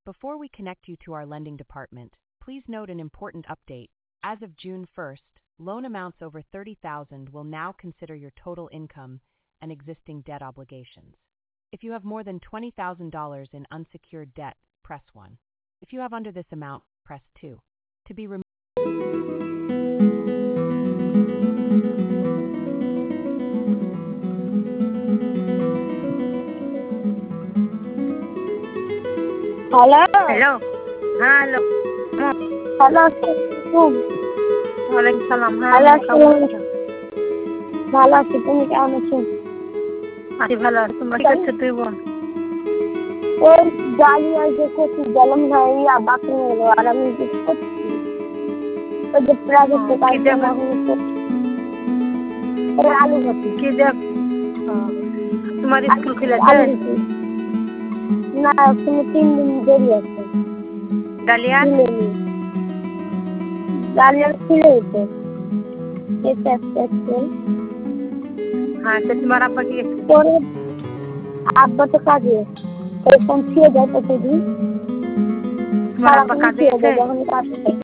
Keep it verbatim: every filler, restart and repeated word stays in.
Before we connect you to our lending department, please note an important update. As of June first, loan amounts over thirty thousand dollars will now consider your total income and existing debt obligations. If you have more than twenty thousand dollars in unsecured debt, press one. If you have under this amount, press two. To be removed. Hello. Hello. Hello. Hello. Assalamualaikum. Waalaikumsalam. Hello. কেমন আছো? ভালো আছি, তুমি কেমন আছো? আছি ভালো আছি। তোমরা কি করছো তুই বোন? ওই ডালিয়া যে করছি জলম ভাইয়া বাকি হয়ে গেলো আর আমি কিছু করছি ওই যে প্রাইভেট কি দেখ আলু ভর্তি কি দেখ তোমার স্কুল খুলেছে? না এখনো তিন দিন দেরি আছে। ডালিয়া ডালিয়া খুলেছে। হ্যাঁ তো তোমার আব্বা কি করে? আব্বা তো কাজে এরকম ছিঁড়ে যায় প্রতিদিন। তোমার আব্বা কাজে গেছে? যখন কাজে